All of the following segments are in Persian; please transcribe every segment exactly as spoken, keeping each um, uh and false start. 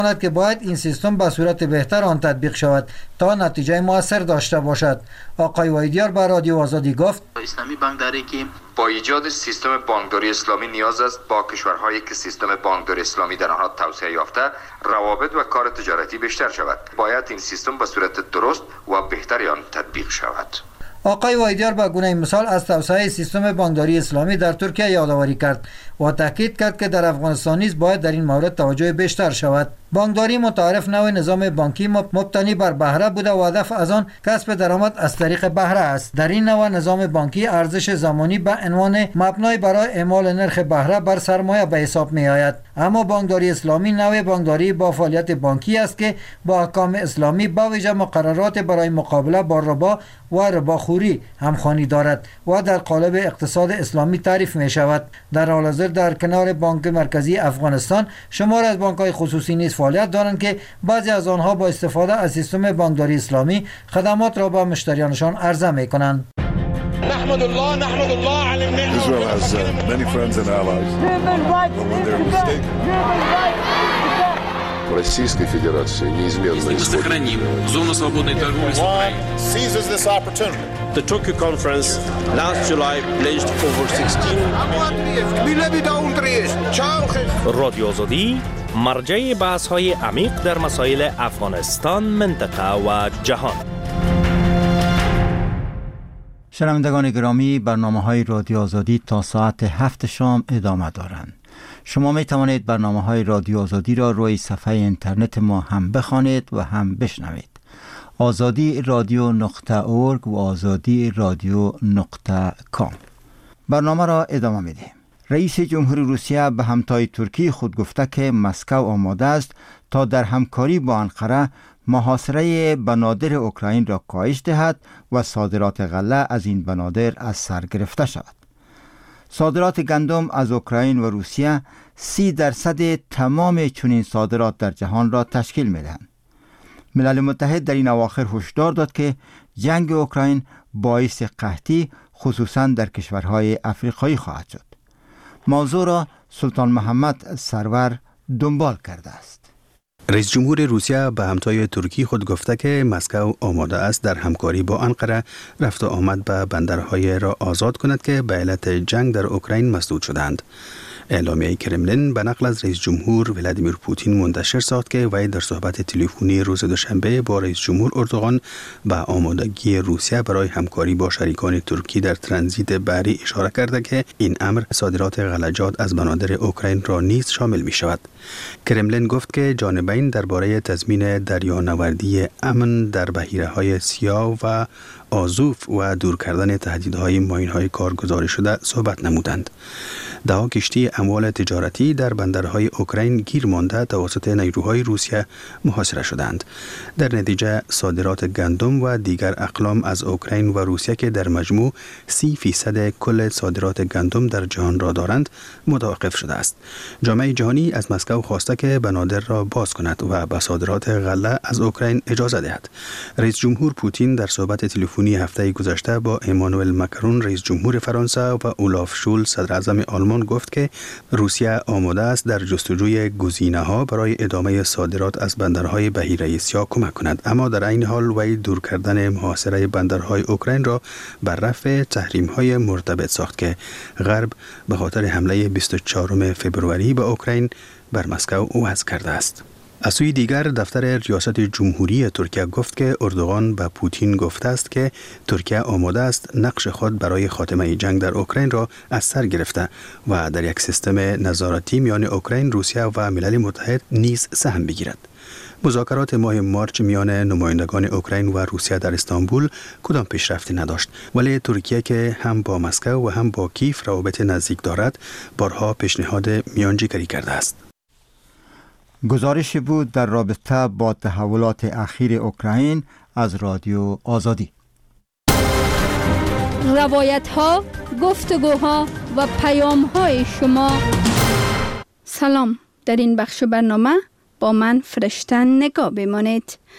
که باید این سیستم به صورت بهتر آن تطبیق شود تا نتیجه موثر داشته باشد. آقای وایدیار به رادیو آزادی گفت اسلامی بانکداری که با ایجاد سیستم بانکداری اسلامی نیاز است با کشورهایی که سیستم بانکداری اسلامی در آنها توسعه یافته روابط و کار تجارتی بیشتر شود. باید این سیستم به صورت درست و بهتری آن تطبیق شود. آقای وایدیار به گونه مثال از توسعه سیستم بانکداری اسلامی در ترکیه یادآوری کرد و تاکید کرد که در افغانستان نیز باید در این مورد توجه بیشتر شود. بانکداری متعارف نوع نظام بانکی مبتنی بر بهره بوده و هدف از آن کسب درآمد از طریق بهره است. در این نوع نظام بانکی ارزش زمانی به عنوان مبنای برای اعمال نرخ بهره بر سرمایه به حساب می آید. اما بانکداری اسلامی نوع بانکداری با فعالیت بانکی است که با احکام اسلامی با ویژه مقررات برای مقابله با ربا و رباخوری همخوانی دارد و در قالب اقتصاد اسلامی تعریف می شود. در حال حاضر در کنار بانک مرکزی افغانستان شمار از بانک‌های خصوصی نیز فعالیت دارند که بعضی از آنها با استفاده از سیستم بانکداری اسلامی خدمات را به مشتریانشان عرضه می کنند. نحمد الله نحمد الله على النعمة. Israel has uh, many friends and allies. But when they're mistaken. Российской Федерации неизменно сохраним зону свободной торговли с Украиной. Seizes this opportunity. The Tokyo conference last July pledged over sixteen. رادیو آزادی مرجع بحث‌های عمیق در مسائل افغانستان، منطقه و جهان. شنوندگان گرامی، برنامه‌های رادیو آزادی تا ساعت هفت شام ادامه دارند. شما می توانید برنامه‌های رادیو آزادی را روی صفحه اینترنت ما هم بخوانید و هم بشنوید. آزادی رادیو نقطه اورگ و آزادی رادیو نقطه کام. برنامه را ادامه می‌دهیم. رئیس جمهوری روسیه به همتای ترکی خود گفته که مسکو آماده است تا در همکاری با انقره محاصره بنادر اوکراین را کاهش دهد و صادرات غله از این بنادر از سر گرفته شود. صادرات گندم از اوکراین و روسیه سی درصد تمام چنین صادرات در جهان را تشکیل می‌دهند. ملل متحد در این اواخر هشدار داد که جنگ اوکراین باعث قحطی خصوصاً در کشورهای افریقایی خواهد شد. موضوع را سلطان محمد سرور دنبال کرده است. رئیس جمهور روسیه به همتای ترکی خود گفته که مسکو آماده است در همکاری با انقره رفت و آمد به بندرهای را آزاد کند که به علت جنگ در اوکراین مسدود شدند. اعلامیه کرملین به نقل از رئیس جمهور ولادیمیر پوتین منتشر ساخت که وی در صحبت تلفنی روز دوشنبه با رئیس جمهور اردوغان به آمادگی روسیه برای همکاری با شریکان ترکی در ترانزیت بحری اشاره کرده که این امر صادرات غلجات از بنادر اوکراین را نیز شامل می شود. کرملین گفت که جانبین درباره تضمین دریانوردی امن در بحیره‌های سیاه و آزوف و دور کردن تهدیدهای ماین‌های کارگزاری شده صحبت نمودند. ده کشتی اموال تجارتی در بندرهای اوکراین گیر مانده توسط نیروهای روسیه محاصره شدند. در نتیجه صادرات گندم و دیگر اقلام از اوکراین و روسیه که در مجموع سی فیصد کل صادرات گندم در جهان را دارند متوقف شده است. جامعه جهانی از مسکو خواسته که بنادر را باز کند و به صادرات غله از اوکراین اجازه دهد. رئیس جمهور پوتین در صحبت تلفنی هفته گذشته با امانوئل ماکرون رئیس جمهور فرانسه و اولاف شولز صدر اعظم آلمان گفت که روسیه آماده است در جستجوی گزینه‌ها برای ادامه صادرات از بندرهای بحیره سیاه کمک کند، اما در این حال وی دور کردن محاصره بندرهای اوکراین را بر رفع تحریم‌های مرتبط ساخت که غرب به خاطر حمله بیست و چهارم فوریه به اوکراین بر مسکو وضع کرده است. از سوی دیگر دفتر ریاست جمهوری ترکیه گفت که اردوغان به پوتین گفته است که ترکیه آماده است نقش خود برای خاتمه جنگ در اوکراین را از سر گرفته و در یک سیستم نظارتی میان اوکراین، روسیه و ملل متحد نیز سهم بگیرد. مذاکرات ماه مارچ میان نمایندگان اوکراین و روسیه در استانبول کدام پیشرفتی نداشت، ولی ترکیه که هم با مسکو و هم با کیف روابط نزدیک دارد بارها پیشنهاد میانجیگری کرده است. گزارشی بود در رابطه با تحولات اخیر اوکراین از رادیو آزادی. روایت ها، گفتگوها و پیام های شما. سلام، در این بخش برنامه با من فرشته نگاه بمانید.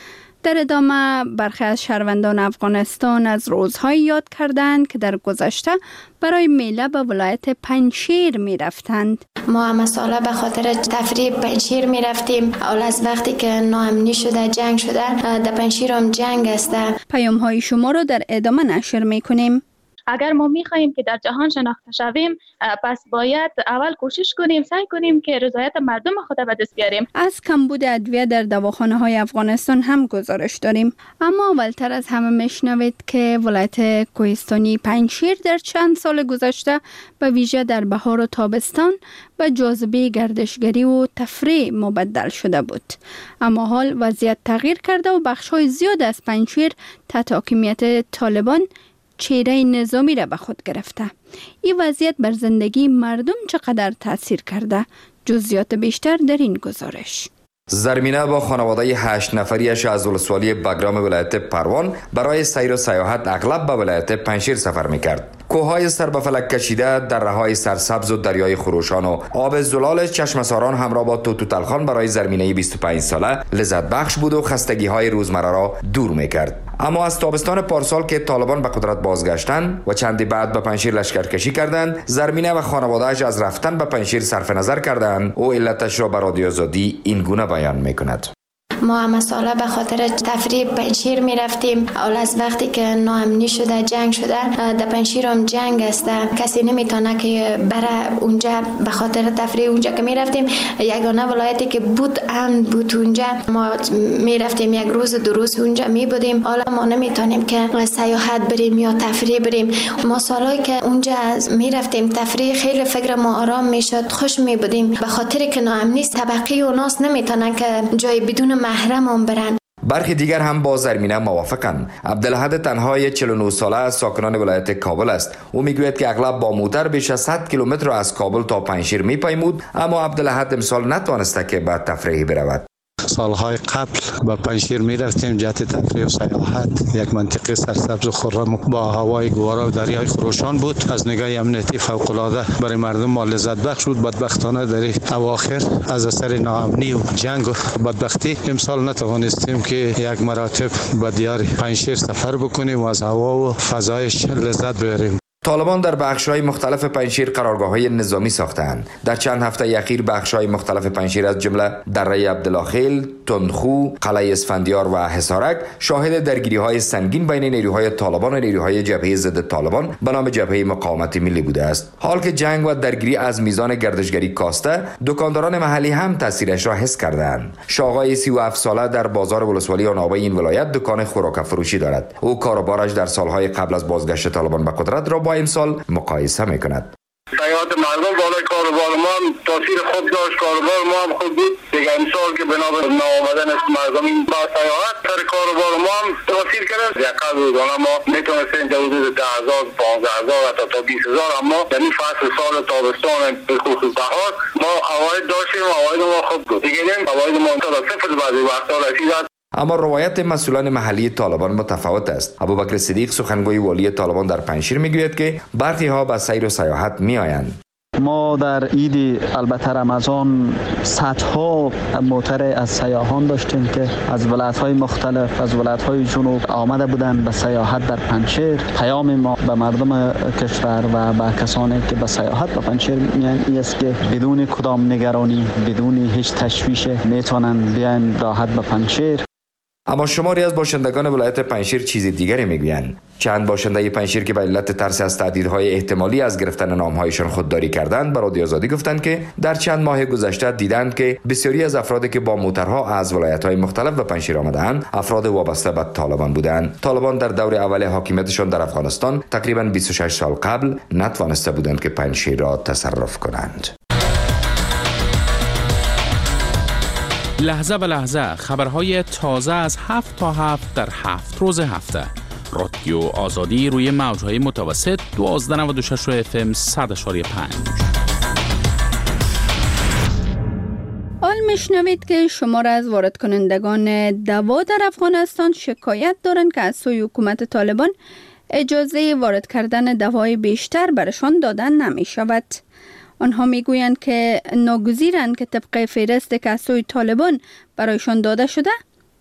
در ادامه برخی از شهروندان افغانستان از روزهایی یاد کردند که در گذشته برای میله به ولایت پنجشیر می رفتند. ما همه ساله به خاطر تفریح پنجشیر می رفتیم. اول از وقتی که ناامنی شده، جنگ شده، در پنجشیر هم جنگ است. پیام های شما رو در ادامه نشر می کنیم. اگر ما می‌خواهیم که در جهان شناخته شویم، پس باید اول کوشش کنیم، سعی کنیم که رضایت مردم خود به دست بیاریم. از کمبود ادویه در دواخانه‌های افغانستان هم گزارش داریم. اما اولتر از همه میشنوید که ولایت کوهستانی پنجشیر در چند سال گذشته به ویژه در بهار و تابستان به جاذبه گردشگری و تفریح مبدل شده بود. اما حال وضعیت تغییر کرده و بخش‌های زیاد از پنجشیر تحت حاکمیت طالبان چهره نظامی را به خود گرفته. این وضعیت بر زندگی مردم چقدر تأثیر کرده؟ جزئیات بیشتر در این گزارش. زرمینه با خانواده هشت نفریش از ولسوالی بگرام ولایت پروان برای سیر و سیاحت اغلب به ولایت پنجشیر سفر میکرد. کوههای سر به فلک کشیده، دره‌های سرسبز و دریای خروشان و آب زلال چشمساران همراه با توتوتلخان برای زرمینه بیست و پنج ساله لذت بخش بود و خستگی‌های روزمره را دور میکرد. اما از تابستان پارسال که طالبان به قدرت بازگشتند و چندی بعد به پنجشیر لشکرکشی کردند، زرمینه و خانواده‌اش از رفتن به پنجشیر صرف نظر کردند و علتش را به رادیو آزادی این گونه بیان میکند. ما همه ساله به خاطر تفریح پنجشیر می رفتیم. اول از وقتی که ناامنی شده، جنگ شده، در پنجشیر هم جنگ است. کسی نمیتونه که بره اونجا به خاطر تفریح اونجا که می رفتیم. یگانه ولایتی که بود امن بود اونجا. ما می رفتیم یک روز دو روز اونجا می بودیم. حالا ما نمیتونیم که سیاحت بریم یا تفریح بریم. ما سالایی که اونجا می رفتیم تفریح، خیلی فکر ما آرام می شد، خوش می بودیم. به خاطر که ناامنی طبقی و ناس نمیتونن که جای بدون محرم برن. برخی دیگر هم با زرمینه موافقند. عبدالحد تنهای چهل و نه ساله از ساکنان ولایت کابل است. او میگوید که اغلب با موتر بیش از صد کیلومتر از کابل تا پنجشیر میپیمود، اما عبدالحد امسال نتوانسته که به تفریح برود. سالهای قبل با پنجشیر می رفتیم جهت تفریح و سیاحت. یک منطقه سرسبز و خرم با هوای گوارا و دریای خروشان بود. از نگاه امنیتی فوق العاده برای مردم ما لذت بخش بود. بدبختانه در اواخر از اثر ناامنی و جنگ و بدبختی امسال نتوانستیم که یک مراتب به دیار پنجشیر سفر بکنیم و از هوا و فضایش لذت ببریم. طالبان در بخش‌های مختلف پنجشیر قرارگاه‌های نظامی ساختند. در چند هفته اخیر بخش‌های مختلف پنجشیر از جمله دره عبدالخیل، تندخو، قلعه اسفندیار و حصارک شاهد درگیری‌های سنگین بین نیروهای طالبان و نیروهای جبهه ضد طالبان به نام جبهه مقاومت ملی بوده است. حال که جنگ و درگیری از میزان گردشگری کاسته، دکانداران محلی هم تاثیرش را حس کردند. شاغای سی و هفت ساله در بازار ولسوالی آنابه این ولایت دکان خوراک فروشی دارد. او کاروبارش در سالهای قبل از بازگشت طالبان به قدرت را با امسال مقایسه میکند. حیات مردم بالای کاروبار ما هم تاثیر خوب داشت، کاروبار ما هم خوب بود. دیگه امسال که بنا به ناآمدن مردم با سیاحت سر کاروبار ما هم تاثیر کرد. یکم روزانه ما میتونستیم در حدود ده هزار، پانزده هزار حتی تا بیست هزار، اما یعنی فصل سال تابستان به خصوص بهار ما عواید داشتیم، عواید ما خوب بود. دیگه این عواید ما تا صفر بعضی وقتا رسید. اما روایت مسئولان محلی طالبان متفاوت است. ابوبکر صدیق سخنگوی والی طالبان در پنجشیر میگوید که برخی ها به سیر و سیاحت میآیند. ما در عید البته رمضان صدها موتر از سیاحان داشتیم که از ولایت‌های مختلف، از ولایت‌های جنوب آمده بودند به سیاحت در پنجشیر. پیام ما به مردم کشور و به کسانی که به سیاحت به پنجشیر میان این است که بدون کدام نگرانی، بدون هیچ تشویش میتونن بیان راحت به پنجشیر. اما شماری از باشندگان ولایت پنجشیر چیز دیگری میگویند. چند باشنده پنجشیر که به علت ترس از تهدیدهای احتمالی از گرفتن نامهایشان خودداری کردند، به رادیو آزادی گفتند که در چند ماه گذشته دیدند که بسیاری از افرادی که با موترها از ولایت‌های مختلف به پنجشیر آمدند، افراد وابسته به طالبان بودند. طالبان در دور اول حاکمیتشان در افغانستان تقریباً بیست و شش سال قبل نتوانسته بودند که پنجشیر را تصرف کنند. لحظه به لحظه خبرهای تازه از هفت تا هفت در هفت روز هفته. رادیو آزادی روی موجهای متوسط دوازده نود و شش اف ام صد اشاری پنج. حال میشنوید که شمار از وارد کنندگان دوا در افغانستان شکایت دارند که از سوی حکومت طالبان اجازه وارد کردن دوای بیشتر برشان دادن نمی شود. آنها میگویند که ناگزیرند که طبق فهرست که از سوی طالبان برایشان داده شده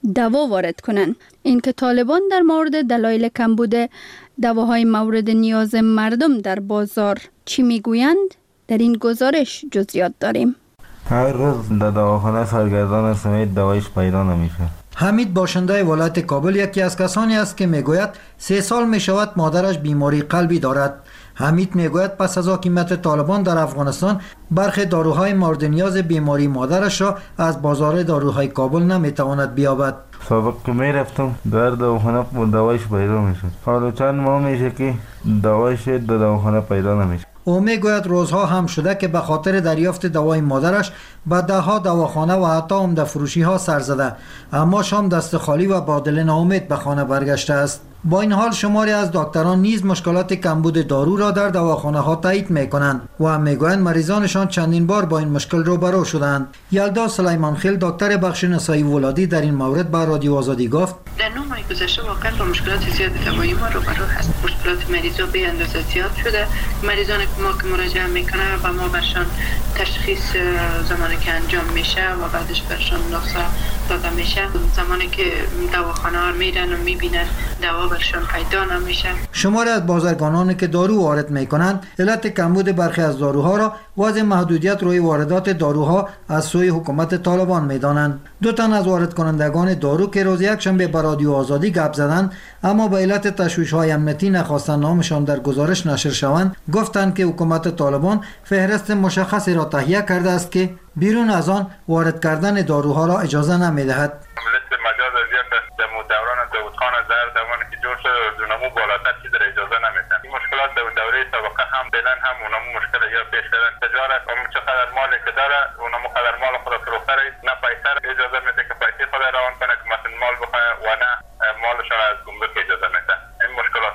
دوا وارد کنند. اینکه طالبان در مورد دلایل کمبود دواهای مورد نیاز مردم در بازار چی میگویند؟ در این گزارش جزئیات داریم. هر روز در دواخانه سرگردان سمیت دوایش پیدا نمیشه. حمید باشنده ولایت کابل یکی از کسانی است که میگوید سه سال میشود مادرش بیماری قلبی دارد. حمید میگوید پس از حاکمیت طالبان در افغانستان برخی داروهای مورد نیاز بیماری مادرش را از بازار داروهای کابل نمیتواند بیابد. سابق که میرفتم در دواخانه دوایش پیدا میشد. حالا چند ماه میشه که دوایش در دواخانه پیدا نمیشه. او میگوید روزها هم شده که به خاطر دریافت دوای مادرش به ده ها دواخانه و حتی عمده فروشی ها سر زده، اما شام دست خالی و با دل ناامید به خانه برگشته است. با این حال شماری از دکتران نیز مشکلات کمبود دارو را در دواخانه ها تایید میکنند و میگویند مریضانشان چندین بار با این مشکل روبرو شدند. یلدا سلیمان خیل دکتر بخش نسایی ولادی در این مورد به رادیو آزادی گفت در نه ماه گذشته واقعا با مشکلات زیاد دوایی ما روبرو هست. مشکلات مریضا به اندازه زیاد شده. مریضان که ما که مراجعه میکنه و ما برشان تشخیص زمانی که انجام میشه و بعدش برشان نسخه داده میشه، زمانی که دواخانه ها میرن و میبینن دوا برشان پیدا نمیشه. شماری از بازرگانانی که دارو وارد میکنند علت کمبود برخی از داروها را وضع محدودیت روی واردات داروها از سوی حکومت طالبان میدانند. دو تن از وارد کنندگان دارو که روز یک شنبه به رادیو آزادی گپ زدند اما به علت تشویش‌های امنیتی نخواستند نامشان در گزارش نشر شوند، گفتند که حکومت طالبان فهرست مشخصی را تهیه کرده است که بیرون از آن وارد کردن داروها را اجازه نمیدهد. مجاز ازیت در دوران داودخان زر زمانی که جور شد دونمو بالاتر چیز را اجازه نمیدن. این مشکلات در دوره سابقه هم بلن هم اونمو مشکل یا پیش کردن تجارت اون چقدر مالی که داره اونمو قدر مال خود فروخته نه پیسر اجازه میده که پیسه خود روان کنه که مثلا مال بخواه و نه مالش را از گمرک اجازه میده. این مشکلات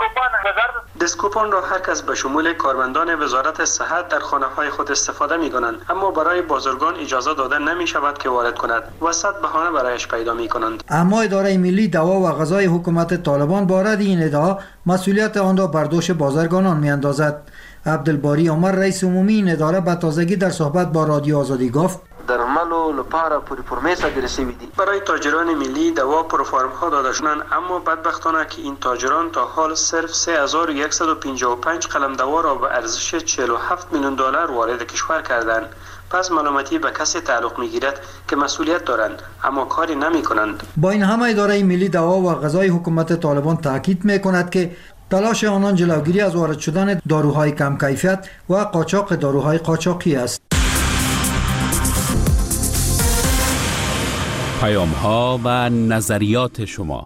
دسکوپان را هر کس به شمول کارمندان وزارت صحت در خانه های خود استفاده می کنند، اما برای بازرگان اجازه داده نمی شود که وارد کند و صد بهانه برایش پیدا می کنند. اما اداره ملی دوا و غذای حکومت طالبان بارد این ادعا مسئولیت آن را بر دوش بازرگانان می اندازد. عبدالباری عمر رئیس عمومی این اداره به تازگی در صحبت با رادیو آزادی گفت درملو لپاره پوری پرمیسا گرسیوی دی برای تاجران ملی دوا پروفارم ها داده شدند، اما بدبختانه که این تاجران تا حال صرف سه هزار و صد و پنجاه و پنج قلم دوا را به ارزش چهل و هفت میلیون دلار وارد کشور کردند. پس ملامتی به کسی تعلق میگیرد که مسئولیت دارند اما کاری نمی کنند. با این همه اداره ملی دوا و غذای حکومت طالبان تاکید میکند که تلاش آنان جلوگیری از وارد شدن داروهای کم کیفیت و قاچاق داروهای قاچاقی است. پیام ها و نظریات شما.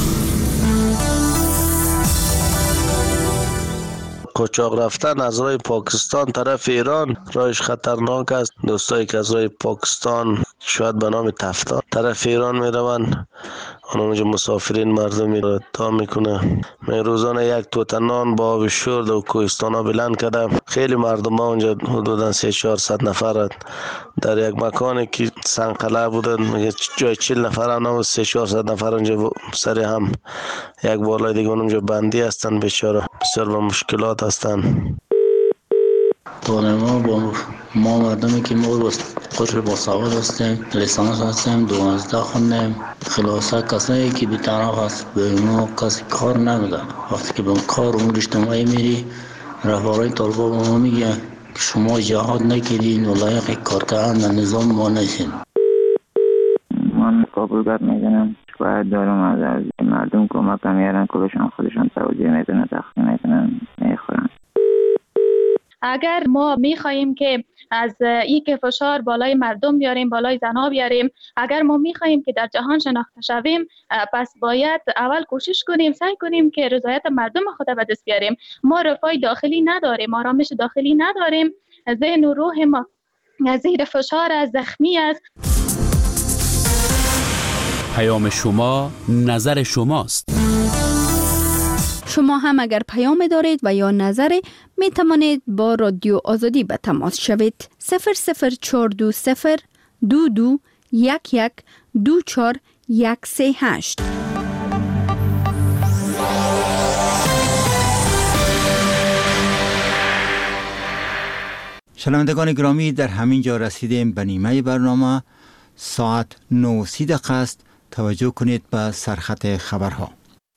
قاچاق رفتن از راه پاکستان طرف ایران راهش خطرناک است. دوستایی که از راه پاکستان شاید به نام تفتان طرف ایران می روند، اونجا مسافرین مردمی را تا میکنه. من روزانه یک توته نان با آب شور و کوهستان ها بلند کردم. خیلی مردم ها اونجا حدودا سه چهارصد نفر در یک مکانی که سنقله بودن، میگه جای چهل نفر هم و سه چهارصد نفر اونجا سر هم یک بالای دیگه اونجا بندی هستن، بیچاره بسیار با مشکلات هستن. ما با ما مردمی که ما با قشر با سواد هستیم، لیسانس هستیم، دوازده خوندیم، خلاصه کسایی که بی‌طرف هست به ما کسی کار نمیدن. وقتی که به کار امور اجتماعی میری رهبران طالبان به ما میگه که شما جهاد نکردین و لایق کار کردن نظام ما نشین. من کابلگرد میزنم باید دارم از مردم کمک میارن، کلشان خودشان توجیه میکنن، تخصیل میکنن، میخورن. اگر ما میخواییم که از این که فشار بالای مردم بیاریم، بالای زنها بیاریم، اگر ما میخواییم که در جهان شناخته شویم، پس باید اول کوشش کنیم، سعی کنیم که رضایت مردم خود به دست بیاریم. ما رفاه داخلی نداریم، آرامش داخلی نداریم، ذهن و روح ما زیر فشار از زخمی است. پیام شما نظر شماست. شما هم اگر پیام دارید و یا نظری می توانید با رادیو آزادی به تماس شوید. صفر صفر چهار دو صفر دو دو یک یک دو چهار یک سه هشت. شنوندگان گرامی، در همین جا رسیدیم به نیمه برنامه. ساعت نه و سی دقیقه است. توجه کنید به سرخط خبرها.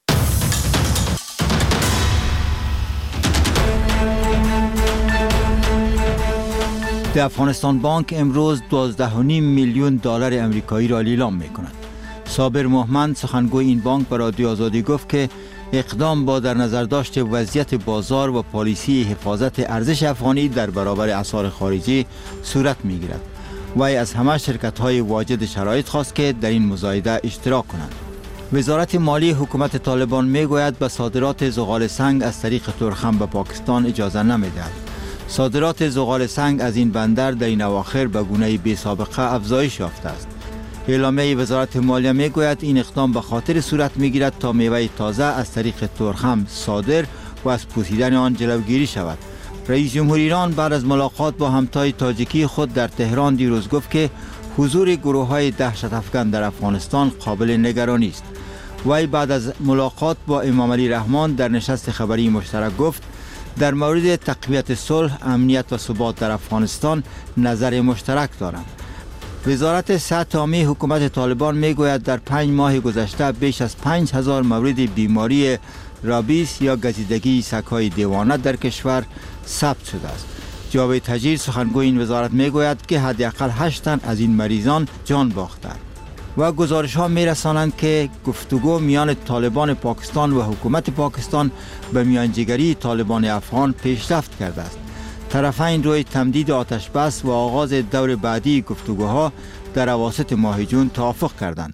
در افغانستان بانک امروز دوازده و نیم میلیون دلار امریکایی را لیلام می کند. صابر محمد سخنگوی این بانک به رادیو آزادی گفت که اقدام با در نظر داشت وضعیت بازار و پالیسی حفاظت ارزش افغانی در برابر اسعار خارجی صورت می گیرد. وی از همه شرکت های واجد شرایط خواست که در این مزایده اشتراک کنند. وزارت مالی حکومت طالبان می گوید به صادرات زغال سنگ از طریق تورخم به پاکستان اجازه نمی دهد. صادرات زغال سنگ از این بندر در این اواخر به گونه بی سابقه افزایش یافته است. اعلامیه وزارت مالیه می گوید این اقدام به خاطر صورت می گیرد تا میوه تازه از طریق تورخم صادر و از پوسیدن آن جلوگیری شود. رئیس جمهور ایران بعد از ملاقات با همتای تاجیکی خود در تهران دیروز گفت که حضور گروه های دهشت افکن در افغانستان قابل نگرانی است. وی بعد از ملاقات با امام علی رحمان در نشست خبری مشترک گفت در مورد تقویت صلح، امنیت و ثبات در افغانستان نظر مشترک دارند. وزارت صحت عامه حکومت طالبان می گوید در پنج ماه گذشته بیش از پنج هزار مورد بیماری رابیس یا گزیدگی سگ‌های دیوانه در کشور ثبت شده است. جاوید تجیر سخنگوی این وزارت می گوید که حداقل هشت تن از این مریضان جان باختند. و گزارش ها می رسانند که گفتگو میان طالبان پاکستان و حکومت پاکستان به میانجیگری طالبان افغان پیشرفت کرده است. طرفین روی تمدید آتش بس و آغاز دور بعدی گفتگوها در اواسط ماه جون توافق کردند.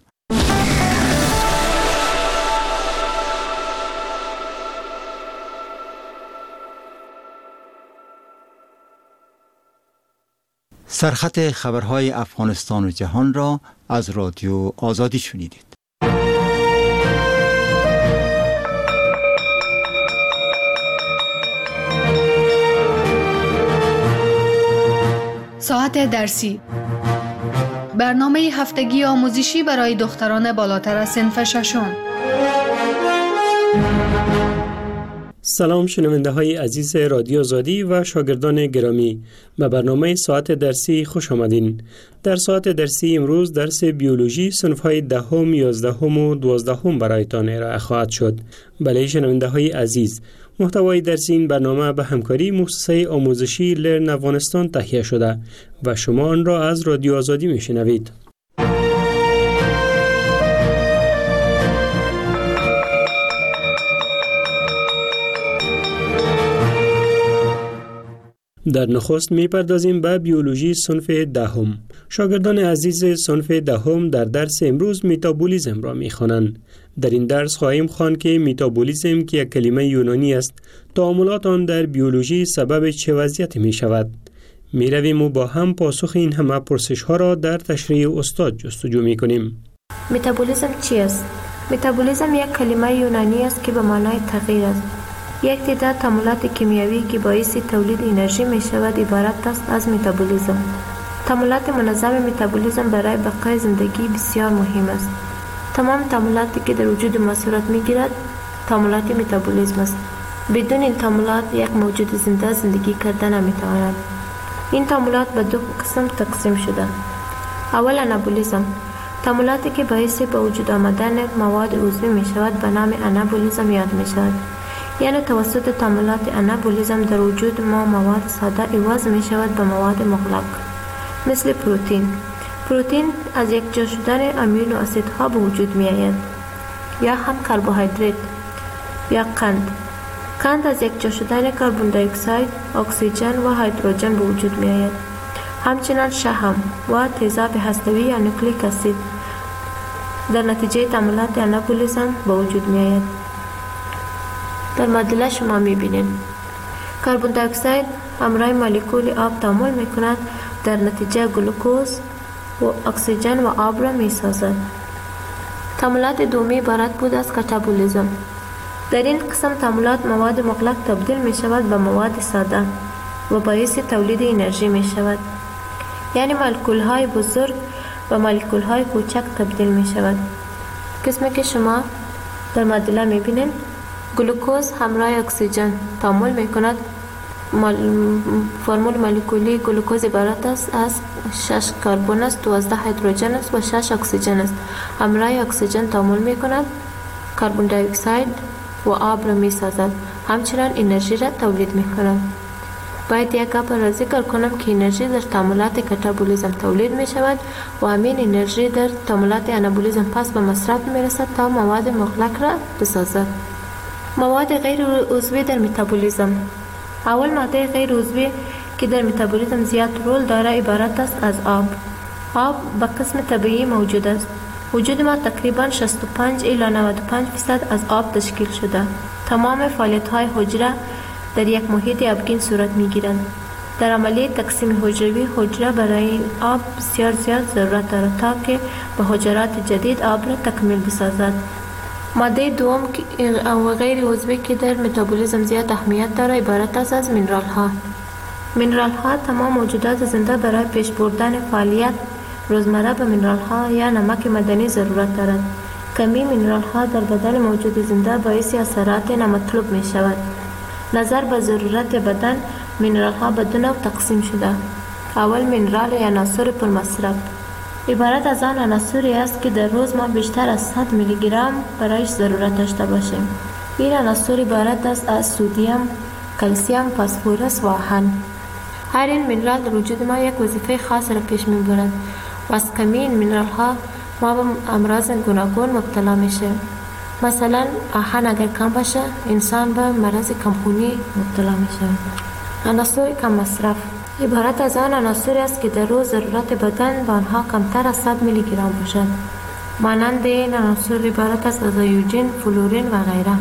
سرخط خبرهای افغانستان و جهان را از رادیو آزادی شنیدید. ساعت درسی، برنامه هفتگی آموزشی برای دختران بالاتر از صنف ششم. سلام شنونده های عزیز رادیو آزادی و شاگردان گرامی، به برنامه ساعت درسی خوش آمدین. در ساعت درسی امروز درس بیولوژی صنف های دهم، یازدهم و دوازدهم برایتان ارائه خواهد شد. بله شنونده های عزیز، محتوای درس این برنامه به همکاری مؤسسه آموزشی لرن افغانستان تهیه شده و شما آن را از رادیو آزادی میشنوید. در نخست میپردازیم به بیولوژی صنف دهم. شاگردان عزیز صنف دهم در درس امروز متابولیسم را میخوانند. در این درس خواهیم خواند که متابولیسم که یک کلمه یونانی است، تعاملات آن در بیولوژی سبب چه وضعیتی می شود؟ می رویم و با هم پاسخ این همه پرسش ها را در تشریح استاد جستجو می کنیم. متابولیسم چی است؟ متابولیسم یک کلمه یونانی است که به معنای تغییر است. یک تعداد تعاملات کیمیایی که باعث تولید انرژی می شود عبارت است از متابولیسم. تعاملات منظم متابولیسم برای بقای زندگی بسیار مهم است. تمام تعاملاتی که در وجود ما صورت می گیرد تعاملات متابولیسم است. بدون این تعاملات یک موجود زنده زندگی کردن نمی تواند. این تعاملات به دو قسم تقسیم شده. اول انابولیسم، تعاملاتی که باعث به وجود آمدن مواد عضوی می شود به نام انابولیسم یاد می شود. یعنی توسط تعاملات انابولیسم در وجود ما مواد ساده عوض می شود به مواد مغلق، مثل پروتئین. پروتئین از یک جا شدن امینو اسیدها به وجود می آید، یا هم کربوهیدرات یا قند. قند از یک جا شدن کربن دی اکساید، اکسیژن و هیدروژن به وجود می آید. همچنین شحم و تیزاب هسته‌ای یا نوکلیک اسید در نتیجه تعاملات انابولیسم به وجود می آید. در معادله شما می بینید کربن دی اکساید همراه مولکول آب تعامل می کند، در نتیجه گلوکوز و اکسیژن و آب را می سازد. تعاملات دومی عبارت بود از کاتابولیسم. در این قسم تعاملات مواد مغلق تبدیل می شود به مواد ساده و باعث تولید انرژی می شود. یعنی مولکول های بزرگ و مولکول های کوچک تبدیل می شود. قسمی که شما در معادله می بینید، گلوکوز همراه اکسیژن تعامل می کند مال... فرمول مولکولی گلوکوز عبارت است از شش کربن است، دوازده هیدروژن است و شش اکسیژن است. همراه اکسیژن تعامل می کند، کربن دی اکساید و آب را می سازد، همچنین انرژی را تولید می کند. باید یک گپ را ذکر کنم که انرژی در تعاملات کاتابولیسم تولید می شود و همین انرژی در تعاملات آنابولیسم پس به مصرف می رسد تا مواد مغلق را بسازد. مواد غیر عضوی در متابولیسم. اول ماده غیر عضوی که در متابولیسم زیاد رول داره عبارت است از آب. آب به قسم طبیعی موجود است. وجود ما تقریبا شصت و پنج الی نود و پنج درصد از آب تشکیل شده. تمام فعالیت های حجره در یک محیط آبگین صورت می گیرند. در عملیه تقسیم حجروی حجره برای آب بسیار زیاد ضرورت دارد تا که به حجرات جدید آب را تکمیل بسازد. ماده دوم و غیر عضوی که در متابولیسم زیاد اهمیت دارد عبارت است از مینرال ها. مینرال ها تمام موجودات زنده برای پیش بردن فعالیت روزمره به مینرال ها یا نمک معدنی ضرورت دارد. کمی مینرال ها در بدن موجود زنده باعث اثرات نامطلوب می شود. نظر به ضرورت بدن، مینرال ها به دو نوع تقسیم شده. اول مینرال یا عناصر پر مصرف عبارت از آن عناصری است که در روز ما بیشتر از صد میلی گرم برایش ضرورت داشته باشیم. این عناصر عبارت است از سدیم، کلسیم، فسفرس و آهن. هر این مینرال در وجود ما یک وظیفه خاص را پیش میبرد و از کمی این مینرال ها ما به امراض گوناگون مبتلا میشه. مثلا آهن اگر کم باشه انسان به مرض کمخونی مبتلا میشه. عناصر کم مصرف عبارت از آن عناصری است که در روز ضرورت بدن به آنها کمتر از صد میلی گرم باشد. مانند این عناصر عبارت است از آیوژن، فلورین و غیره.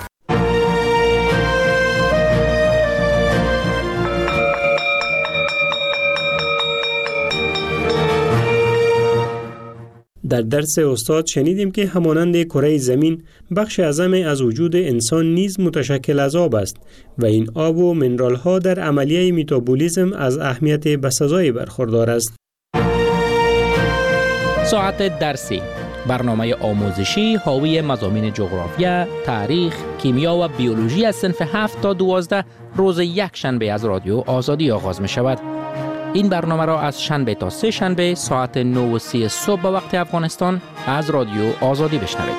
در درس استاد شنیدیم که همانند کره زمین بخش اعظم از وجود انسان نیز متشکل از آب است و این آب و منرال ها در عملیه متابولیسم از اهمیت بسزایی برخوردار است. ساعت درسی، برنامه آموزشی حاوی مضامین جغرافیا، تاریخ، کیمیا و بیولوژی از صنف هفت تا دوازده روز یک شنبه از رادیو آزادی آغاز می شود. این برنامه را از شنبه تا سه شنبه ساعت نه و سی صبح به وقت افغانستان از رادیو آزادی بشنوید.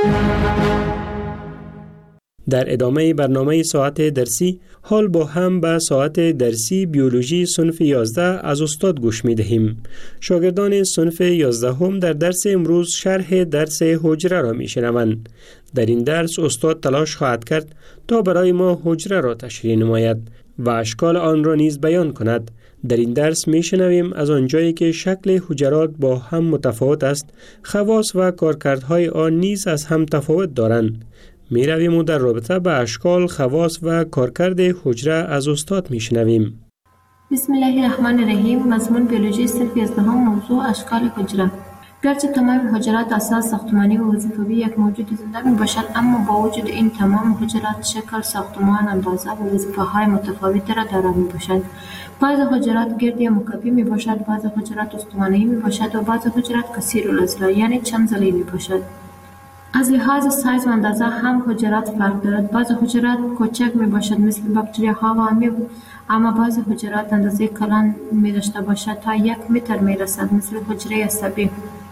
در ادامه برنامه ساعت درسی حال با هم به ساعت درسی بیولوژی صنف یازده از استاد گوش می دهیم. شاگردان صنف یازده هم در درس امروز شرح درس حجره را می شنوند. در این درس استاد تلاش خواهد کرد تا برای ما حجره را تشریح نماید و اشکال آن را نیز بیان کند. در این درس می شنویم از آنجایی که شکل حجرات با هم متفاوت است، خواص و کارکردهای آن نیز از هم تفاوت دارند. می رویم و در رابطه به اشکال، خواص و کارکرد حجره از استاد می شنویم. بسم الله الرحمن الرحیم. مضمون بیولوژی صنف یازده هم، موضوع اشکال حجره. گرچه تمام حجرات اساس ساختمانی و وظیفوی یک موجود زنده می باشد، اما با وجود این تمام حجرات شکل، ساختمان، اندازه و وظیفه های متفاوتی را دارا می باشند. بعض حجرات گرد یا مکعبی می باشد، بعض حجرات استوانه‌ای می باشد و بعض حجرات کثیر الاضلاع یعنی چند ضلعی می باشد. از لحاظ سایز و اندازه هم حجرات فرق دارد. بعض حجرات کوچک می باشد مثل باکتریاها و امی، اما بعض حجرات اندازه کلان می داشته باشد تا یک متر می رسد مثل حجره عصبی.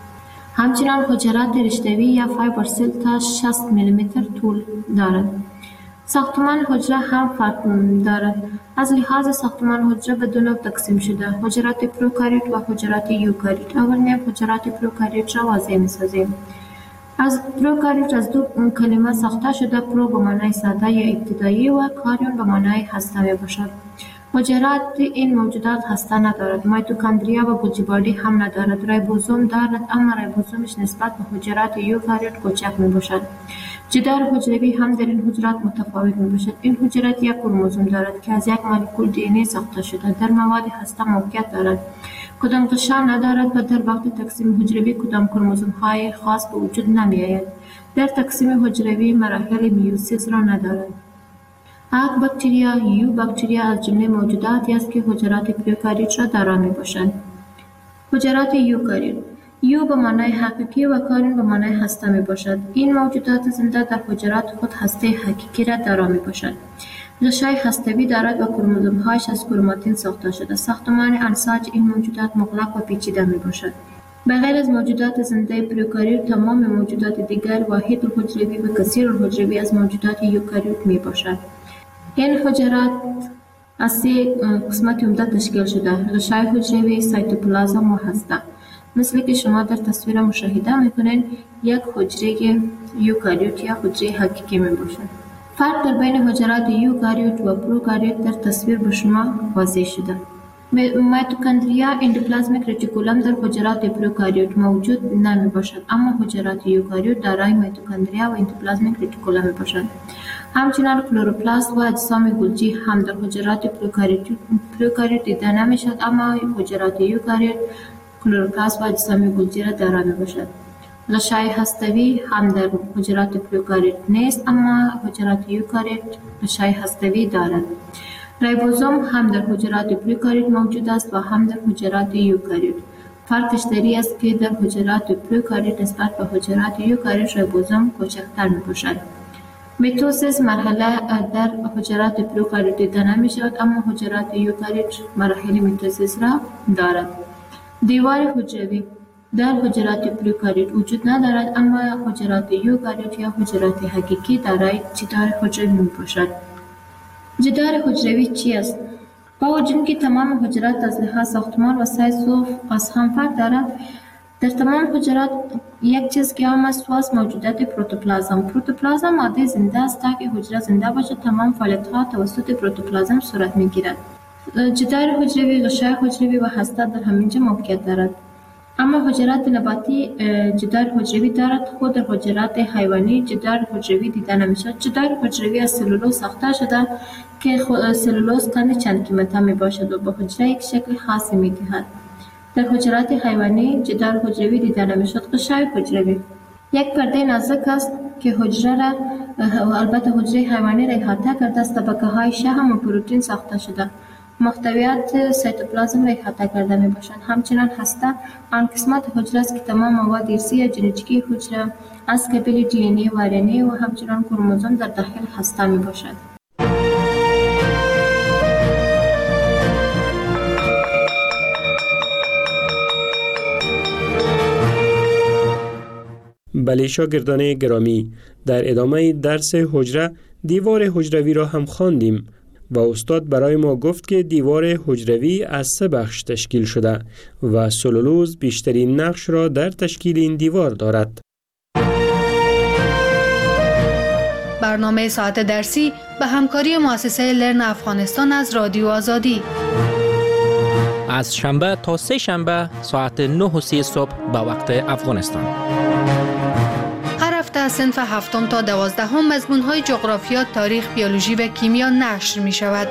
همچنان حجرات رشته‌ای یا فایبر سل تا شصت میلی متر طول دارد. ساختمان حجره هم فرق دارد. از لحاظ ساختمان حجره به دو نوع تقسیم شده: حجرات پروکاریوت و حجرات یوکاریوت. اول میم حجرات پروکاریوت را واضح می‌سازیم. از پروکاریوت از دو کلمه ساخته شده: پرو به معنای ساده یا ابتدایی و کاریون به معنای هسته می باشد. حجرات این موجودات هسته ندارد. میتوکندریا و گوجی بادی هم ندارد. ریبوزوم دارد، اما ریبوزومش نسبت به حجرات یوکاریوت کوچک می باشد. جدار حجروی هم در این حجرات متفاوت می باشد. این حجرات یک کروموزوم دارد که از یک مولکول دی ان ای ساخته شده. در مواد هسته موقعیت دارد. کدام غشا ندارد و در وقت تقسیم حجروی کدام کروموزوم های خاص به وجود نمی آید. در تقسیم حجروی مراحل میوسیس را ندارد. اگ باکتریا یو باکتریا از جمله موجوداتی است که حجرات پروکاریوت را دارا می باشند. حجرات یوکاریوت: یو به معنای حقیقی و کاریون به معنای هسته می باشد. این موجودات زنده در حجرات خود هسته حقیقی را دارا می باشند. غشای هسته‌ای دارد و کروموزوم‌هایش از کروماتین ساخته شده. ساختمان انساج این موجودات مغلق و پیچیده میباشد. بغیر از موجودات زنده پروکاریوت، تمام موجودات دیگر واحد الحجروی و کثیر الحجروی از موجودات یوکاریوت میباشد. این حجرات از سه قسمت عمده تشکیل شده: غشای حجروی، سایتوپلازم و هسته. مثل که شما در تصویر مشاهده میکنین، یک حجره یوکاریوت یا حجره حقیقی میباشد. فرق در بین حجرات یوکاریوت و پروکاریوت در تصویر به شما واضح شده. میتوکندریا اندوپلازمیک رتیکولم در حجرات پروکاریوت موجود نمی باشد، اما حجرات یوکاریوت دارای میتوکندریا و اندوپلازمیک رتیکولم می باشد. همچنین کلوروپلاست و اجسام گلجی هم در حجرات پروکاریوت پروکاریوت دیده نمی شد، اما حجرات یوکاریوت کلوروپلاست و اجسام گلجی را دارا می باشد. غشای هسته‌ای هم در حجرات پروکاریوت نیست، اما حجرات یوکاریوت غشای هسته‌ای دارد. ریبوزوم هم در حجرات پروکاریوت موجود است و هم در حجرات یوکاریوت. فرقش در این است که در حجرات پروکاریوت نسبت به حجرات یوکاریوت ریبوزوم کوچکتر میباشد. میتوسیس مرحله در حجرات پروکاریوت دیده نمی شود، اما حجرات یوکاریوت مراحل میتوسیس را دارد. دیوار حجروی در حجرات پروکاریوت وجود ندارد، اما حجرات یوکاریوت یا حجرات حقیقی دارای جدار حجروی میباشد. جدار حجروی چی است؟ با وجود که تمام حجرات از لحاظ ساختمان و سایز و از هم فرق دارد، در تمام حجرات یک چیز که هم است واس موجودات پروتوپلازم. پروتوپلازم ماده زنده است. تا که حجره زنده باشد تمام فعالیت ها توسط پروتوپلازم صورت میگیرد. جدار حجروی، غشای حجروی و هسته در همینجا موقعیت دارد. اما حجرات نباتی جدار حجروی دارد. خود در حجرات حیوانی جدار حجروی دیده نمیشد. جدار حجروی از سلولوز ساخته شده که سلولوز قند چند قیمته می باشد و به حجره یک شکل خاصی می دهد. در حجرات حیوانی جدار حجروی دیده نمیشد. غشای حجروی یک پرده نازک است که حجره را و البته حجره حیوانی را احاطه کرده است. طبقه های شحم و پروتئین ساخته شده. محتویات سایتوپلازم را احاطه کرده می باشند. همچنان هسته آن قسمت حجره است که تمام مواد ارثی یا ژنتیکی حجره از قبیل دی ان ای و آر ان ای و همچنان کروموزوم در داخل هسته می باشد. بله شاگردان گرامی، در ادامه درس حجره دیوار حجروی را هم خواندیم و استاد برای ما گفت که دیوار حجروی از سه بخش تشکیل شده و سلولوز بیشترین نقش را در تشکیل این دیوار دارد. برنامه ساعت درسی به همکاری مؤسسه لرن افغانستان از رادیو آزادی. از شنبه تا سه شنبه ساعت نه و سی صبح به وقت افغانستان. هر هفته از صنف هفتم تا دوازدهم مضمون‌های جغرافیا، تاریخ، بیولوژی و کیمیا نشر می شود.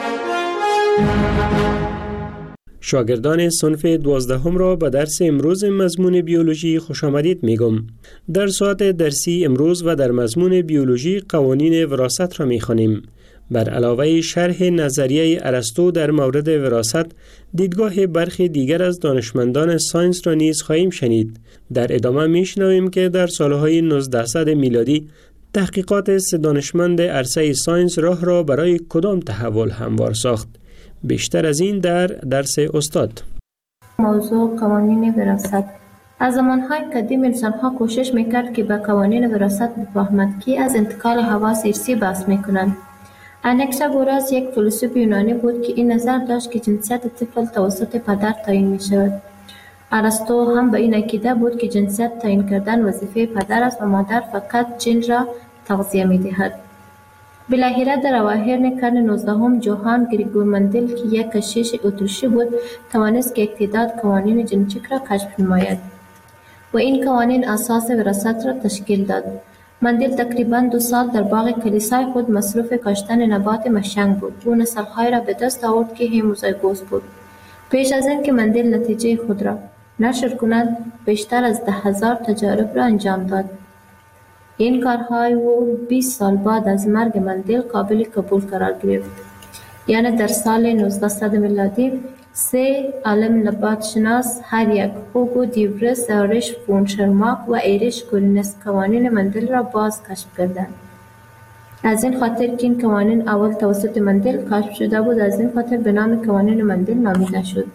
شاگردان صنف دوازدهم را به درس امروز مضمون بیولوژی خوش آمدید میگم. در ساعت درسی امروز و در مضمون بیولوژی قوانین وراثت را میخوانیم. بر علاوه شرح نظریه ارسطو در مورد وراثت، دیدگاه برخی دیگر از دانشمندان ساینس را نیز خواهیم شنید. در ادامه میشنویم که در سالهای نوزدهصد میلادی تحقیقات سه دانشمند عرصه ساینس راه را برای کدام تحول هموار ساخت. بیشتر از این در درس استاد. موضوع قوانین وراثت. از زمانهای قدیم انسان‌ها کوشش میکرد که به قوانین وراثت بفهمند که از انتقال حواس ارثی بحث میکنند. اناکساگوراس یک فیلسوف یونانی بود که این نظر داشت که جنسیت طفل توسط پدر تعیین میشود. ارسطو هم به این عقیده بود که جنسیت تعیین کردن وظیفه پدر است و مادر فقط جن را تغذیه میدهد. بالاخره در اواخر قرن نوزدهم جوهان گریگور مندل که یک کشیش اتریشی بود توانست که یک تعداد قوانین ژنتیک را کشف نماید و این قوانین اساس وراثت را تشکیل داد. مندل تقریباً دو سال در باغ کلیسای خود مصروف کاشتن نبات مشنگ بود. او نسل‌های را به دست آورد که هموزایگوس بود. پیش از این که مندل نتیجه خود را نشر کند بیشتر از ده هزار تجارب را انجام داد. این کارهای او بیست سال بعد از مرگ مندل قابل قبول قرار گرفت. یعنی در سال نوزدهصد میلادی سه عالم نبات شناس هر یک هوگو دیورس، آریش فون شرماک و ایریش گورینس قوانین مندل را باز کشف کردند. از این خاطر که این قوانین اول توسط مندل کشف شده بود، از این خاطر به نام قوانین مندل نامیده شد.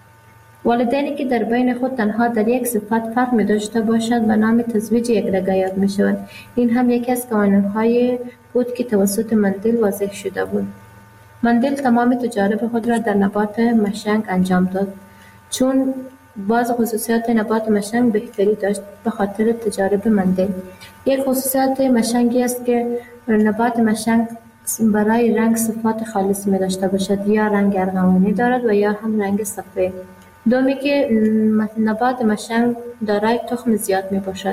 والدینی که در بین خود تنها در یک صفت فرق می داشته باشد به نام تزویج یکرگه یاد می شود. این هم یکی از قوانین‌های بود که توسط مندل واضح شده بود. مندل تمام تجارب خود را در نبات مشنگ انجام داد، چون بعض خصوصیات نبات مشنگ بهتری داشت به خاطر تجارب مندل. یک خصوصیت مشنگی است که نبات مشنگ برای رنگ صفات خالص می داشته باشد، یا رنگ ارغوانی دارد و یا هم رنگ سفید. دومی که نبات مشنگ دارای تخم زیاد می باشد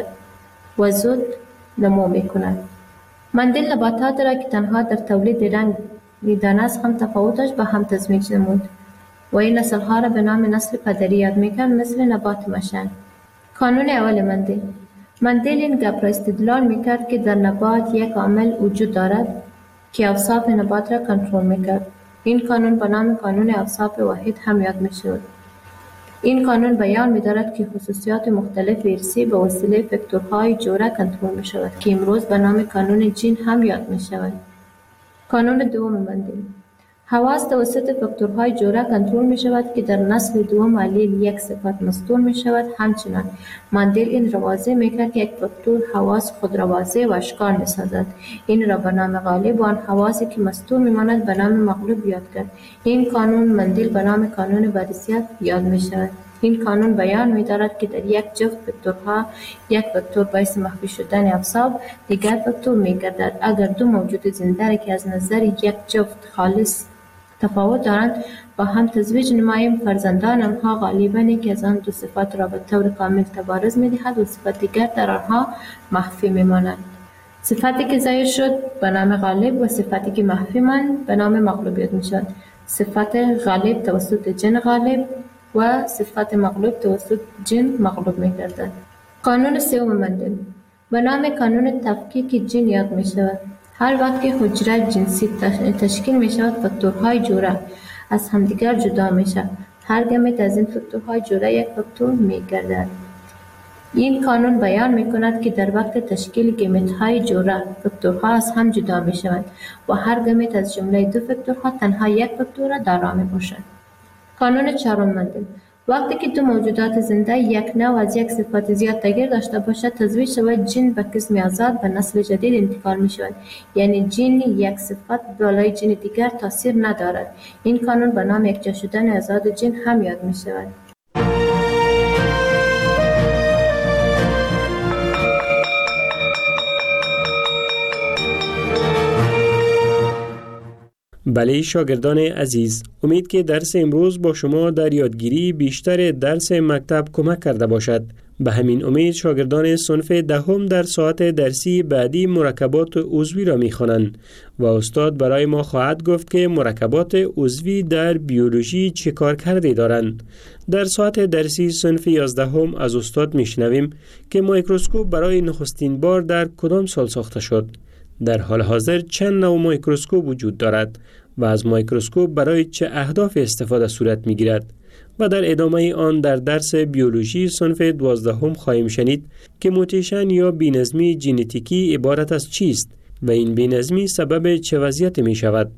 و زود نمو می کند. مندل نباتات را که تنها در تولید رنگ دیدن است هم تفاوتش به هم تزمیج نمود و این نسل‌ها را به نام نسل پدری یاد می‌کرد، مثل نبات مشنگ. کانون اول مندل مندل این گپ را استدلال می‌کرد که در نبات یک عامل وجود دارد که اوصاف نبات را کنترل می‌کرد. این قانون به نام قانون اوصاف واحد هم یاد می‌شود. این قانون بیان می‌دارد که خصوصیات مختلف ارثی به وسیله فاکتورهای جوره کنترل می‌شود که امروز به نام قانون جین هم یاد می‌شود. قانون دوم مندل حواس توسط فاکتورهای جوره کنترل می شود که در نسل دوم علیل یک صفت مستور می شود. همچنان مندل این را واضح می کرد که یک فاکتور حواس خود را واضح و اشکال می سازد. این را به نام غالب و آن حواسی که مستور می ماند به نام مغلوب یاد کرد. این قانون مندل به نام قانون بررسیت یاد می شود. این قانون بیان می دارد که در یک جفت فاکتورها یک فاکتور باعث مخفی شدن اوصاف دیگر فاکتور می گردد. اگر دو موجود زنده را که از نظر یک جفت خالص تفاوت دارند با هم تزویج نماییم، فرزندان آنها غالباً که از آن دو صفات را به طور کامل تبارز می دهد و صفت دیگر در آنها مخفی می ماند. صفتی که ظاهر شد به نام غالب و صفتی که مخفی ماند به نام مغلوب می شود. صفت غالب توسط جن غالب و صفت مغلوب توسط جن مغلوب می گردد. قانون سوم مندل به نام قانون تفکیک جن یاد می شود. هر وقت که حجره جنسی تشکیل می شود، فاکتورهای جوره از همدیگر جدا می شود. هر گمت از این فاکتورهای جوره یک فاکتور می گردد. این قانون بیان می کند که در وقت تشکیل گمت های جوره فاکتورها از هم جدا می شوند و هر گمت از جمله دو فاکتورها تنها یک فاکتور دارا می باشد. قانون چهارم مندل وقتی که دو موجودات زنده یک نوع از یک صفت زیاد تغییر داشته باشد، تزویج شود جن به قسم آزاد به نسل جدید انتقال می شود. یعنی جن یک صفت بالای جن دیگر تاثیر ندارد. این قانون به نام یکجا شدن آزاد جن هم یاد می شود. بله شاگردان عزیز، امید که درس امروز با شما در یادگیری بیشتر درس مکتب کمک کرده باشد. به همین امید شاگردان صنف دهم در ساعت درسی بعدی مرکبات عضوی را می‌خوانند و استاد برای ما خواهد گفت که مرکبات عضوی در بیولوژی چه کار کرده دارند. در ساعت درسی صنف یازدهم از استاد میشنویم که میکروسکوپ برای نخستین بار در کدام سال ساخته شد. در حال حاضر چند نوع میکروسکوپ وجود دارد و از میکروسکوپ برای چه اهداف استفاده صورت می‌گیرد و در ادامه آن در درس بیولوژی صنف دوازدهم خواهیم شنید که موتیشن یا بی‌نظمی ژنتیکی عبارت از چیست و این بی‌نظمی سبب چه وضعیت می شود.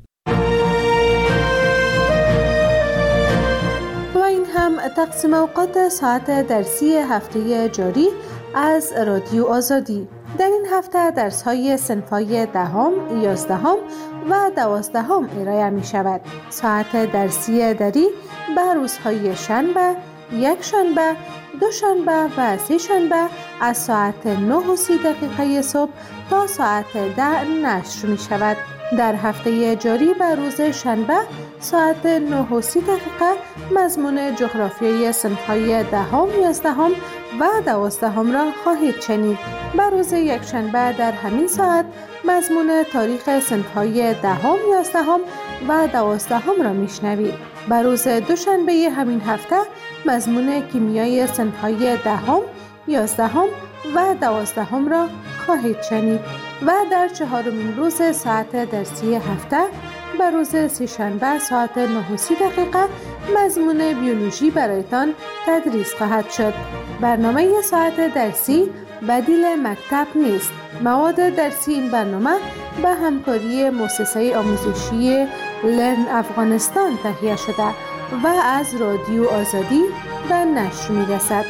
و این هم تقسیم اوقات ساعت درسی هفته جاری از رادیو آزادی. در این هفته درس‌های صنف‌های دهم، یازدهم و دوازدهم ارائه می شود. ساعت درسی دری به روزهای شنبه، یک شنبه، دو شنبه و سه شنبه از ساعت نه و سی دقیقه صبح تا ساعت ده نشر می شود. در هفته جاری به روز شنبه ساعت نه و سی دقیقه مضمون جغرافیای صنف‌های دهم، یازدهم و دوازدهم را خواهید شنید. به روز یک شنبه در همین ساعت مضمون تاریخ صنف‌های دهم، یازدهم و دوازدهم را میشنوید. به روز دوشنبه همین هفته مضمون کیمیای صنف‌های دهم، یازدهم و دوازدهم را خواهید شنید و در چهارمین روز ساعت درسی هفته به روز سه‌شنبه ساعت نه و سی دقیقه مضمون بیولوژی برایتان تدریس خواهد شد. برنامه ساعت درسی بدیل مکتب نیست. مواد درسی این برنامه به همکاری مؤسسه آموزشی لرن افغانستان تهیه شده و از رادیو آزادی به نشر می‌رسد.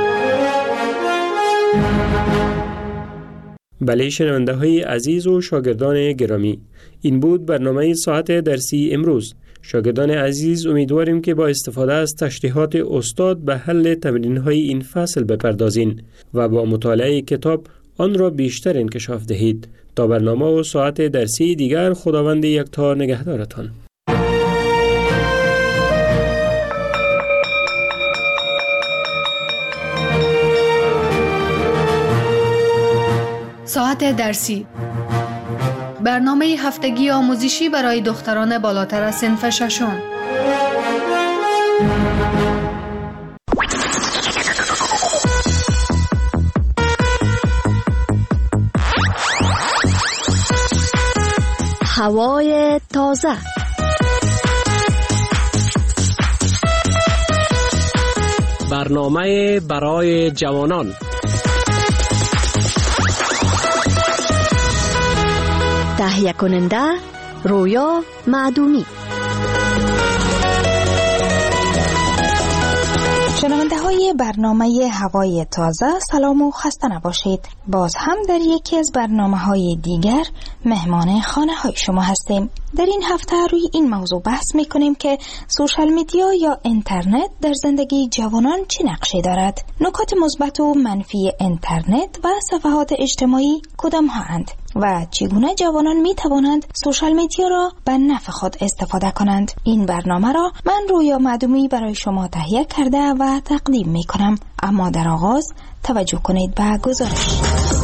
بله شنونده های عزیز و شاگردان گرامی، این بود برنامه ساعت درسی امروز. شاگردان عزیز امیدواریم که با استفاده از تشریحات استاد به حل تمرین های این فصل بپردازین و با مطالعه کتاب آن را بیشتر انکشاف دهید. تا برنامه و ساعت درسی دیگر، خداوند یکتا نگهدارتان. ساعت درسی، برنامه هفتگی آموزشی برای دختران بالاتر از صنف ششم. هوای تازه، برنامه برای جوانان، تهیه کننده رویا معدومی. شنونده های برنامه هوای تازه، سلام و خسته نباشید. باز هم در یکی از برنامه های دیگر مهمان خانه های شما هستیم. در این هفته روی این موضوع بحث می کنیم که سوشال میدیا یا اینترنت در زندگی جوانان چه نقشی دارد؟ نکات مثبت و منفی اینترنت و صفحات اجتماعی کدام ها اند؟ و چگونه جوانان می توانند سوشال میدیا را به نفع خود استفاده کنند؟ این برنامه را من رویا معدومی برای شما تهیه کرده و تقدیم می کنم. اما در آغاز توجه کنید به گزارش.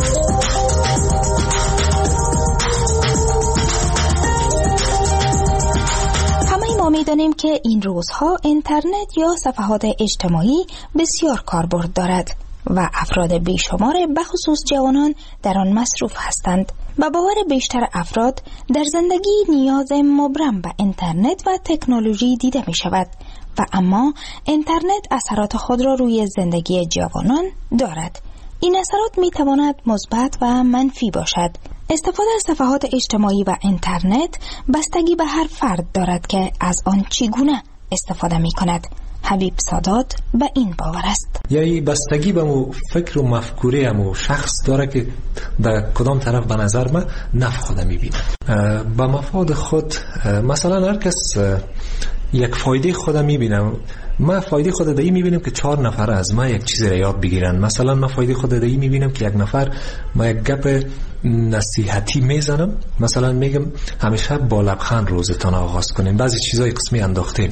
همه ما می دانیم که این روزها اینترنت یا صفحات اجتماعی بسیار کاربرد دارد و افراد بیشمار بخصوص جوانان در آن مصروف هستند. با باور بیشتر افراد در زندگی نیاز مبرم به اینترنت و تکنولوژی دیده می شود و اما اینترنت اثرات خود را روی زندگی جوانان دارد. این اثرات می تواند مثبت و منفی باشد. استفاده از صفحات اجتماعی و اینترنت بستگی به هر فرد دارد که از آن چگونه استفاده می کند. حبیب سادات به این باور است. یعنی بستگی به مو فکر و مفکوره مو شخص داره که در کدام طرف به نظر من نفع خود میبینه. با مفاد خود مثلا هر کس یک فایده خود میبینم. ما فایده خود دایی میبینم که چهار نفر از ما یک چیزی را یاد بگیرن. مثلا ما فایده خود دایی میبینم که یک نفر ما یک گپ نصیحتی میزنم، مثلا میگم همیشه با لبخند روزتان آغاز کنیم، بعضی چیزای قسمی انداختیم،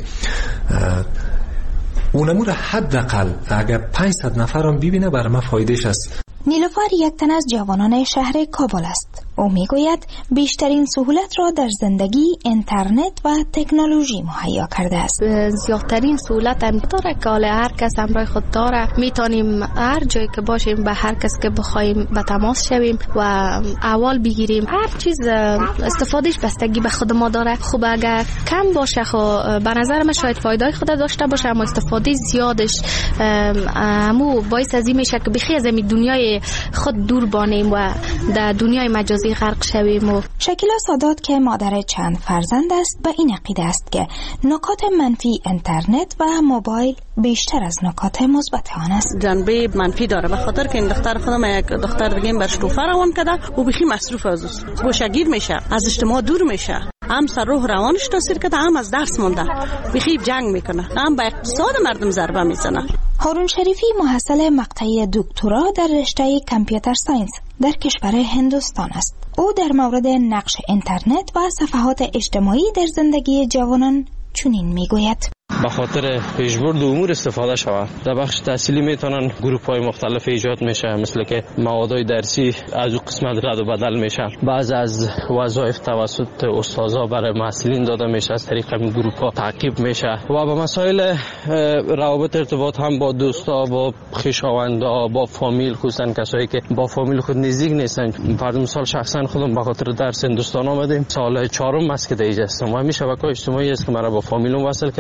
اونمو را حداقل اگر پانصد نفرم ببینه برای ما فایدهش است. نیلوفر یک تن از جوانان شهر کابل است. او میگوید بیشترین سهولت را در زندگی اینترنت و تکنولوژی مهیا کرده است. زیادترین سهولت هم داره که حالا هر کس همراه خود داره، میتونیم هر جایی که باشیم به هر کس که بخوایم به تماس شویم و احوال بگیریم. هر چیز استفادهش بستگی به خود ما داره. خوب اگر کم باشه خب به نظر من شاید فایده خود داشته باشه، اما استفاده زیادش همو باعث از این میشه که بخی از این دنیای خود دور بانیم و در دنیای مجازی غرق شویم. و شکیلا سادات که مادر چند فرزند است به این عقیده است که نکات منفی اینترنت و موبایل بیشتر از نکات مثبت آن است. جنبه منفی داره به خاطر که این دختر خودم یک دختر دیگه بر شطوفه روان کرده و بخی مصروف از است، گوشگیر میشه، از اجتماع دور میشه، هم سر روح روانش تاثیر کرده، هم از درس مونده، بخی جنگ میکنه، هم به اقتصاد مردم ضربه میزنه. هارون شریفی محصل مقطع دکترا در رشته کامپیوتر ساینس در کشور هندوستان است. او در مورد نقش اینترنت و صفحات اجتماعی در زندگی جوانان چنین میگوید: به خاطر پیشبرد امور استفاده شود. در بخش تحصیلی میتونن گروپ های مختلف ایجاد میشه، مثل که موادهای درسی از او قسمت رد و بدل میشه، بعض از وظایف توسط استادا برای محصلین داده میشه، از طریق این گروپ ها تعقیب میشه و به مسائل روابط ارتباط هم با دوستا، با خویشاوندا، با فامیل، خصوصا کسایی که با فامیل خود نزدیک نیستن. فرض مثال شخصا خودم به خاطر درس هندوستان آمدیم، سال چهارم است که در اینجا هستم و همین شبکه‌های اجتماعی است که مرا با فامیلم وصل کرده و از طریق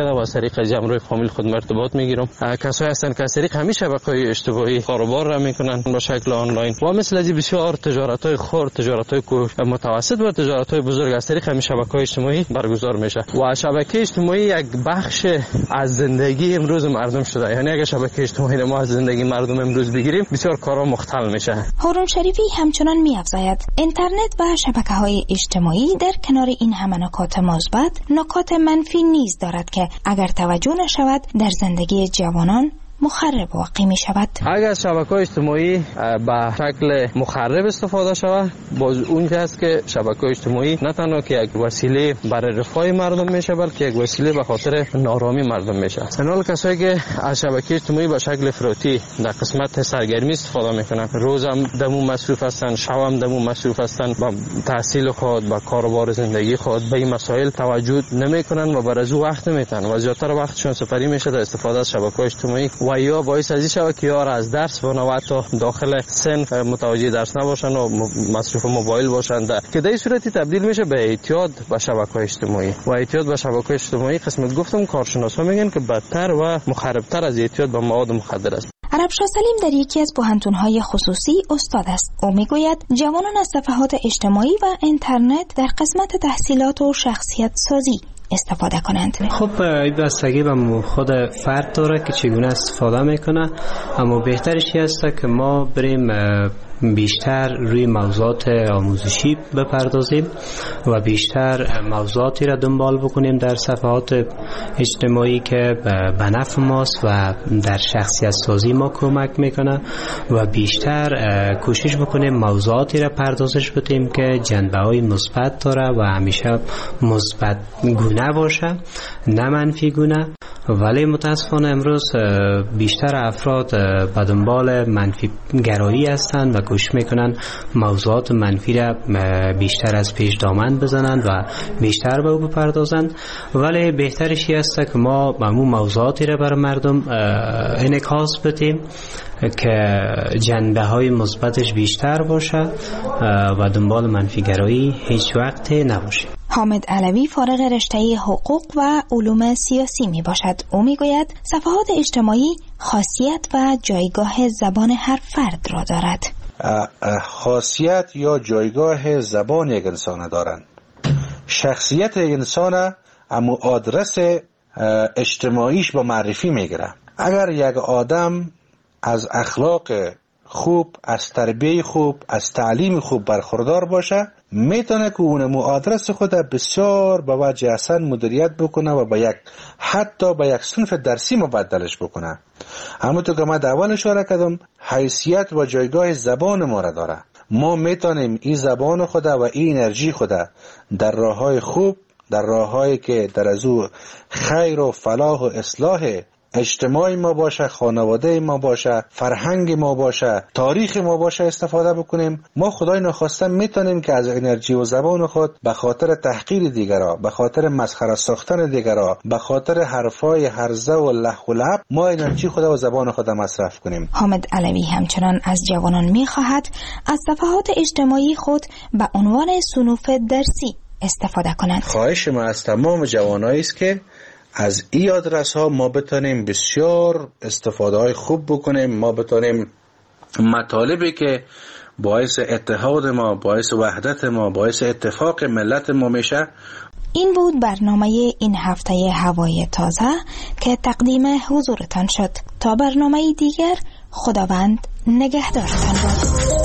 طریق جمع روی فامیل خود ارتباط میگیرم. کسایی هستن که از طریق همین شبکه‌های اجتماعی کاروبار را میکنن به شکل آنلاین و مثل از بسیار تجارت‌های خرد، تجارت‌های متوسط و تجارت‌های بزرگ از طریق همین شبکه‌های اجتماعی برگزار میشه و شبکه اجتماعی یک بخش از زندگی امروز مردم شده. یعنی اگه شبکه اجتماعی ما از زندگی مردم امروز بگیریم بسیار کارا مختل میشه. هارون شریفی همچنان می‌افزاید اینترنت و شبکه‌های اجتماعی در کنار این همه نکات مثبت نکات منفی نیز دارد که اگر توجه نشود در زندگی جوانان مخرب واقع می شود. اگر شبکه‌های اجتماعی به شکل مخرب استفاده شود، باز اون است که شبکه‌های اجتماعی نه تنها که یک وسیله برای رفاه مردم میشه بلکه یک وسیله به خاطر نارامی مردم میشه. سنال کسایی که از شبکه اجتماعی به شکل افراطی در قسمت سرگرمی استفاده میکنن، روزم دمو مصروف هستن، شبم دمو مصروف هستن، با تحصیل خود، با کاروبار زندگی خود به این مسائل توجه نمیکنن و برای او وقت میتن و زیادتر وقتشون سپری میشه در استفاده از شبکه‌های اجتماعی و یا باعث از این که یار از درس و حتی داخل صنف متوجه درس نباشن و مصروف موبایل باشن که در این صورتی تبدیل میشه به اعتیاد به شبکه‌های اجتماعی و اعتیاد به شبکه‌های اجتماعی قسمت گفتم کارشناسا میگن که بدتر و مخربتر از اعتیاد به مواد مخدر است. عربشاه سلیم در یکی از پوهنتون‌های خصوصی استاد است. او میگوید جوانان از صفحات اجتماعی و اینترنت در قسمت تحصیلات و شخصیت سازی استفاده کنند. خب این بستگی به خود فرد داره که چگونه استفاده میکنه، اما بهترش است که ما بریم بیشتر روی موضوعات آموزشی بپردازیم و بیشتر موضوعاتی را دنبال بکنیم در صفحات اجتماعی که به نفع ماست و در شخصیت سازی ما کمک میکنه و بیشتر کوشش بکنیم موضوعاتی را پردازش بدیم که جنبه‌های مثبت داره و همیشه مثبت گونه باشه نه منفی گونه. ولی متاسفانه امروز بیشتر افراد به دنبال منفی گرایی هستند و کوشش میکنن موضوعات منفی را بیشتر از پیش دامن بزنن و بیشتر به او بپردازند. ولی بهترش است که ما همون موضوعاتی را بر مردم انعکاس بدیم که جنبه های مثبتش بیشتر باشه و دنبال منفی گرایی هیچ وقت نباشه. حامد علوی فارغ رشته حقوق و علوم سیاسی می باشد. او می گوید صفحات اجتماعی خاصیت و جایگاه زبان هر فرد را دارد. خاصیت یا جایگاه زبان یک انسان دارند. شخصیت یک انسان اما آدرس اجتماعیش با معرفی میگیره. اگر یک آدم از اخلاق خوب، از تربیه خوب، از تعلیم خوب برخوردار باشه، میتونه که اون آدرس خود بسیار به وجه احسن مدیریت بکنه و به یک حتی به یک صنف درسی مبدلش بکنه. همونطور که من در اول اشاره کردم، حیثیت و جایگاه زبان ما را داره. ما میتونیم این زبان خود و این انرژی خود در راههای خوب، در راههایی که در از او خیر و فلاح و اصلاح اجتماعی ما باشه، خانواده ما باشه، فرهنگ ما باشه، تاریخ ما باشه استفاده بکنیم. ما خدای نخواسته میتونیم که از انرژی و زبان خود به خاطر تحقیر دیگرها، به خاطر مسخره ساختن دیگرها، به خاطر حرفای هرزه و لح و لعب ما انرژی خود و زبان خود مصرف کنیم. حامد علوی همچنان از جوانان میخواهد از صفحات اجتماعی خود به عنوان صنوف درسی استفاده کنند. خواهش ما از تمام جوانایی است که از این آدرس ها ما بتونیم بسیار استفاده های خوب بکنیم، ما بتونیم مطالبی که باعث اتحاد ما، باعث وحدت ما، باعث اتفاق ملت ما میشه. این بود برنامه این هفته هوای تازه که تقدیم حضورتان شد. تا برنامه دیگر، خداوند نگهدارتان باد.